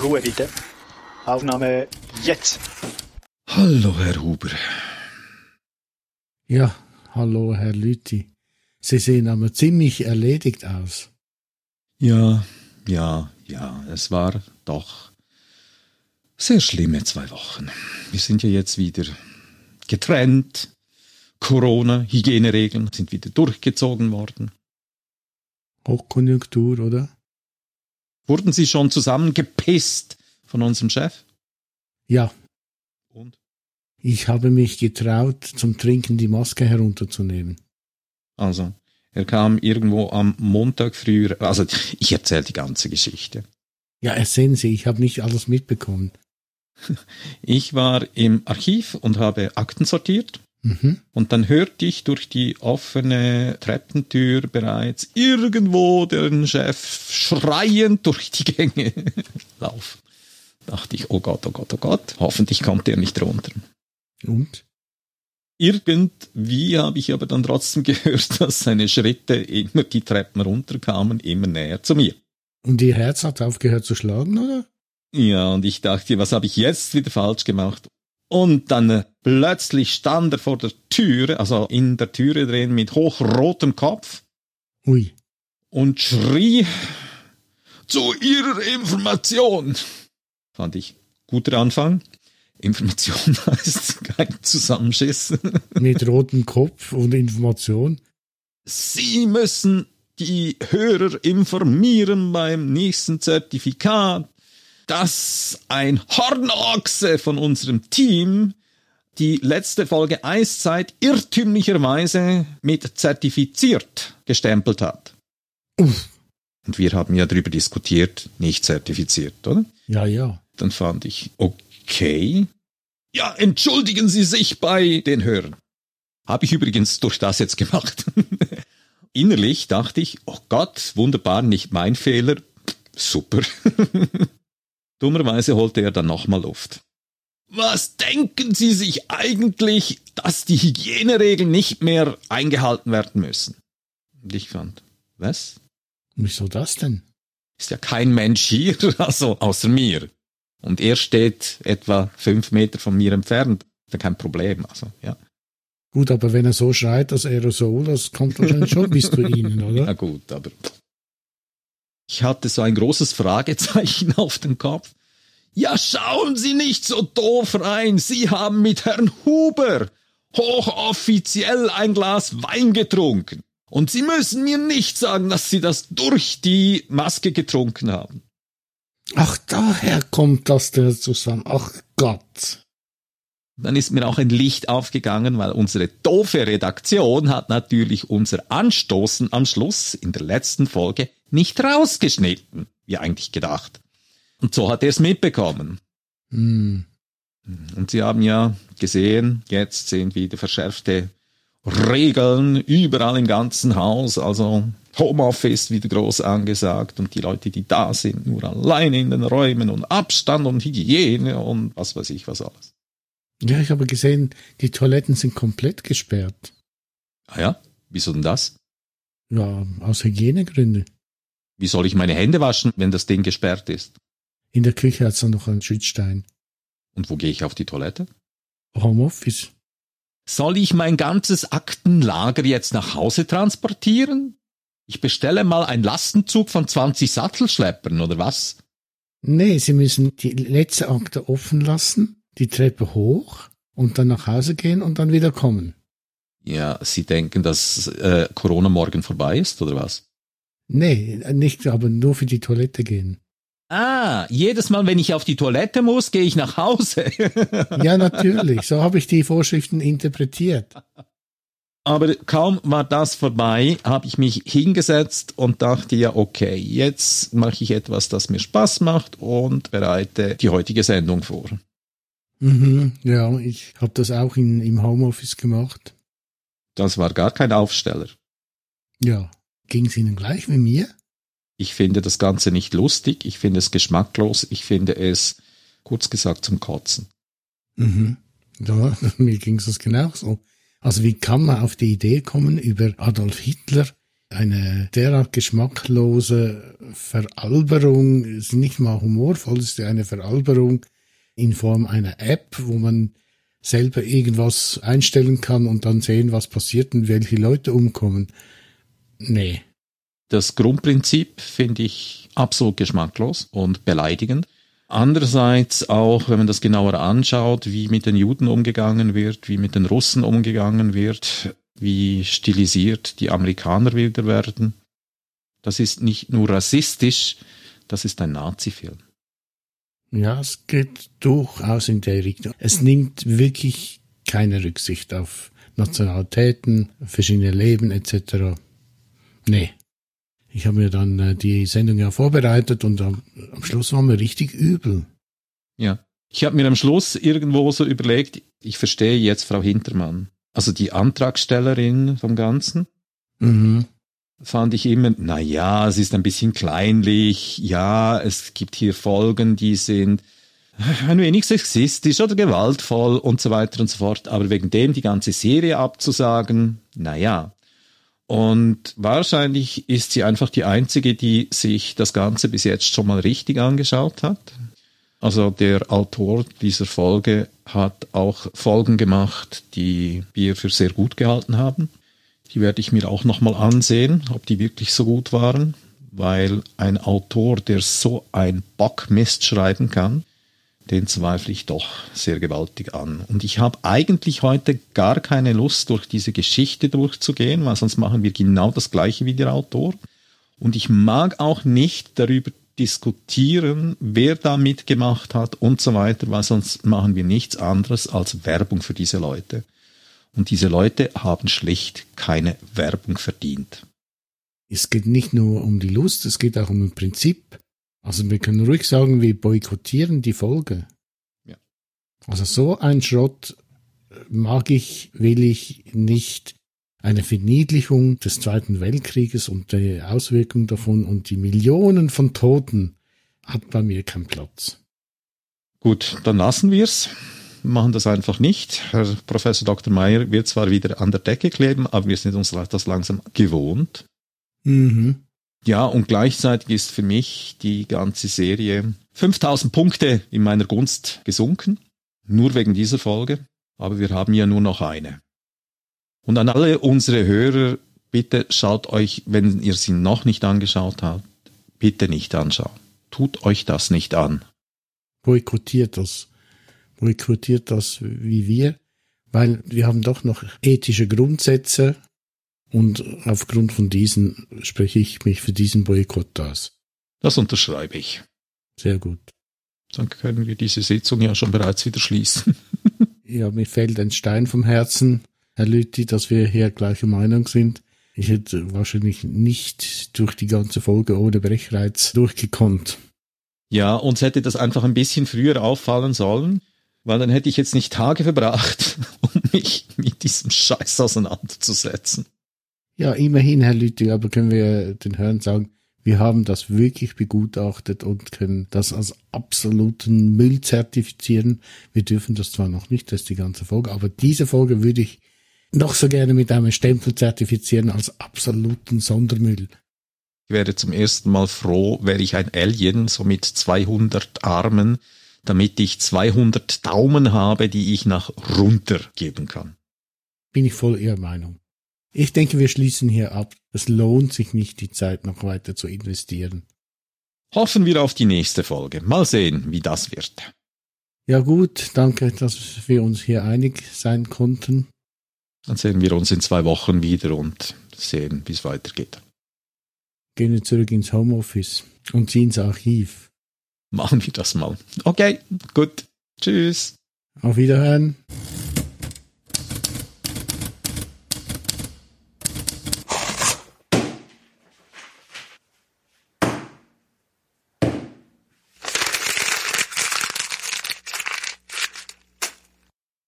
Ruhe bitte. Aufnahme jetzt. Hallo, Herr Huber. Ja, hallo, Herr Lüthi. Sie sehen aber ziemlich erledigt aus. Ja, es war doch sehr schlimme 2 Wochen. Wir sind ja jetzt wieder getrennt. Corona, Hygieneregeln sind wieder durchgezogen worden. Hochkonjunktur, oder? Wurden Sie schon zusammengepisst von unserem Chef? Ja. Und? Ich habe mich getraut, zum Trinken die Maske herunterzunehmen. Also, er kam irgendwo am Montag früh, also ich erzähle die ganze Geschichte. Ja, erzählen Sie, ich habe nicht alles mitbekommen. Ich war im Archiv und habe Akten sortiert. Und dann hörte ich durch die offene Treppentür bereits irgendwo den Chef schreiend durch die Gänge laufen. Dachte ich, oh Gott, hoffentlich kommt er nicht runter. Und? Irgendwie habe ich aber dann trotzdem gehört, dass seine Schritte immer die Treppen runterkamen, immer näher zu mir. Und Ihr Herz hat aufgehört zu schlagen, oder? Ja, und ich dachte, was habe ich jetzt wieder falsch gemacht? Und dann plötzlich stand er vor der Türe, also in der Türe drin mit hochrotem Kopf. Ui. Und schrie, zu Ihrer Information. Fand ich guter Anfang. Information heißt kein Zusammenschiss. Mit rotem Kopf und Information. Sie müssen die Hörer informieren beim nächsten Zertifikat, dass ein Hornochse von unserem Team die letzte Folge Eiszeit irrtümlicherweise mit zertifiziert gestempelt hat. Uff. Und wir haben ja darüber diskutiert, nicht zertifiziert, oder? Ja. Dann fand ich, okay. Ja, entschuldigen Sie sich bei den Hörern. Habe ich übrigens durch das jetzt gemacht. Innerlich dachte ich, oh Gott, wunderbar, nicht mein Fehler. Super. Dummerweise holte er dann nochmal Luft. Was denken Sie sich eigentlich, dass die Hygieneregeln nicht mehr eingehalten werden müssen? Und ich fand, was? Wieso das denn? Ist ja kein Mensch hier, also außer mir. Und er steht etwa 5 Meter von mir entfernt. Da kein Problem, also, ja. Gut, aber wenn er so schreit, das Aerosol, das kommt wahrscheinlich schon bis zu Ihnen, oder? Ja gut, aber ich hatte so ein großes Fragezeichen auf dem Kopf. Ja, schauen Sie nicht so doof rein. Sie haben mit Herrn Huber hochoffiziell ein Glas Wein getrunken. Und Sie müssen mir nicht sagen, dass Sie das durch die Maske getrunken haben. Ach, daher kommt das denn zusammen. Ach Gott. Dann ist mir auch ein Licht aufgegangen, weil unsere doofe Redaktion hat natürlich unser Anstoßen am Schluss in der letzten Folge nicht rausgeschnitten, wie eigentlich gedacht. Und so hat er es mitbekommen. Und Sie haben ja gesehen, jetzt sind wieder verschärfte Regeln überall im ganzen Haus, also Homeoffice wieder groß angesagt und die Leute, die da sind, nur alleine in den Räumen und Abstand und Hygiene und was weiß ich was alles. Ja, ich habe gesehen, die Toiletten sind komplett gesperrt. Ah ja? Wieso denn das? Ja, aus Hygienegründen. Wie soll ich meine Hände waschen, wenn das Ding gesperrt ist? In der Küche hat es dann noch einen Schützstein. Und wo gehe ich auf die Toilette? Homeoffice. Soll ich mein ganzes Aktenlager jetzt nach Hause transportieren? Ich bestelle mal einen Lastenzug von 20 Sattelschleppern, oder was? Nee, Sie müssen die letzte Akte offen lassen, die Treppe hoch und dann nach Hause gehen und dann wieder kommen. Ja, Sie denken, dass Corona morgen vorbei ist, oder was? Nee, nicht, aber nur für die Toilette gehen. Ah, jedes Mal, wenn ich auf die Toilette muss, gehe ich nach Hause. Ja, natürlich. So habe ich die Vorschriften interpretiert. Aber kaum war das vorbei, habe ich mich hingesetzt und dachte, ja, okay, jetzt mache ich etwas, das mir Spaß macht und bereite die heutige Sendung vor. Ja, ich habe das auch im Homeoffice gemacht. Das war gar kein Aufsteller. Ja, ging es Ihnen gleich wie mir? Ich finde das Ganze nicht lustig, ich finde es geschmacklos, ich finde es, kurz gesagt, zum Kotzen. Ja, mir ging es genauso. Also wie kann man auf die Idee kommen, über Adolf Hitler eine derart geschmacklose Veralberung, ist nicht mal humorvoll, ist eine Veralberung in Form einer App, wo man selber irgendwas einstellen kann und dann sehen, was passiert und welche Leute umkommen. Nee. Das Grundprinzip finde ich absolut geschmacklos und beleidigend. Andererseits auch, wenn man das genauer anschaut, wie mit den Juden umgegangen wird, wie mit den Russen umgegangen wird, wie stilisiert die Amerikaner wieder werden. Das ist nicht nur rassistisch, das ist ein Nazi-Film. Ja, es geht durchaus in der Richtung. Es nimmt wirklich keine Rücksicht auf Nationalitäten, verschiedene Leben etc. Nee. Ich habe mir dann die Sendung ja vorbereitet und am Schluss war mir richtig übel. Ja. Ich habe mir am Schluss irgendwo so überlegt, ich verstehe jetzt Frau Hintermann. Also die Antragstellerin vom Ganzen. Mhm. Fand ich immer, es ist ein bisschen kleinlich, ja, es gibt hier Folgen, die sind ein wenig sexistisch oder gewaltvoll und so weiter und so fort, aber wegen dem die ganze Serie abzusagen, Und wahrscheinlich ist sie einfach die Einzige, die sich das Ganze bis jetzt schon mal richtig angeschaut hat. Also der Autor dieser Folge hat auch Folgen gemacht, die wir für sehr gut gehalten haben. Die werde ich mir auch nochmal ansehen, ob die wirklich so gut waren, weil ein Autor, der so ein Bockmist schreiben kann, den zweifle ich doch sehr gewaltig an. Und ich habe eigentlich heute gar keine Lust, durch diese Geschichte durchzugehen, weil sonst machen wir genau das Gleiche wie der Autor. Und ich mag auch nicht darüber diskutieren, wer da mitgemacht hat und so weiter, weil sonst machen wir nichts anderes als Werbung für diese Leute. Und diese Leute haben schlicht keine Werbung verdient. Es geht nicht nur um die Lust, es geht auch um ein Prinzip. Also wir können ruhig sagen, wir boykottieren die Folge. Ja. Also so ein Schrott will ich nicht. Eine Verniedlichung des Zweiten Weltkrieges und die Auswirkungen davon und die Millionen von Toten hat bei mir keinen Platz. Gut, dann lassen wir's. Machen das einfach nicht. Herr Professor Dr. Meyer wird zwar wieder an der Decke kleben, aber wir sind uns das langsam gewohnt. Mhm. Ja, und gleichzeitig ist für mich die ganze Serie 5000 Punkte in meiner Gunst gesunken. Nur wegen dieser Folge. Aber wir haben ja nur noch eine. Und an alle unsere Hörer, bitte schaut euch, wenn ihr sie noch nicht angeschaut habt, bitte nicht anschauen. Tut euch das nicht an. Boykottiert das wie wir, weil wir haben doch noch ethische Grundsätze und aufgrund von diesen spreche ich mich für diesen Boykott aus. Das unterschreibe ich. Sehr gut. Dann können wir diese Sitzung ja schon bereits wieder schließen. Ja, mir fällt ein Stein vom Herzen, Herr Lüthi, dass wir hier gleicher Meinung sind. Ich hätte wahrscheinlich nicht durch die ganze Folge ohne Brechreiz durchgekonnt. Ja, uns hätte das einfach ein bisschen früher auffallen sollen, weil dann hätte ich jetzt nicht Tage verbracht, um mich mit diesem Scheiß auseinanderzusetzen. Ja, immerhin, Herr Lüthi, aber können wir den Hörern sagen, wir haben das wirklich begutachtet und können das als absoluten Müll zertifizieren. Wir dürfen das zwar noch nicht, das ist die ganze Folge, aber diese Folge würde ich noch so gerne mit einem Stempel zertifizieren als absoluten Sondermüll. Ich wäre zum ersten Mal froh, wäre ich ein Alien, so mit 200 Armen, damit ich 200 Daumen habe, die ich nach runter geben kann. Bin ich voll Ihrer Meinung. Ich denke, wir schließen hier ab. Es lohnt sich nicht, die Zeit noch weiter zu investieren. Hoffen wir auf die nächste Folge. Mal sehen, wie das wird. Ja gut, danke, dass wir uns hier einig sein konnten. Dann sehen wir uns in 2 Wochen wieder und sehen, wie es weitergeht. Gehen wir zurück ins Homeoffice und ziehen ins Archiv. Machen wir das mal. Okay, gut. Tschüss. Auf Wiederhören.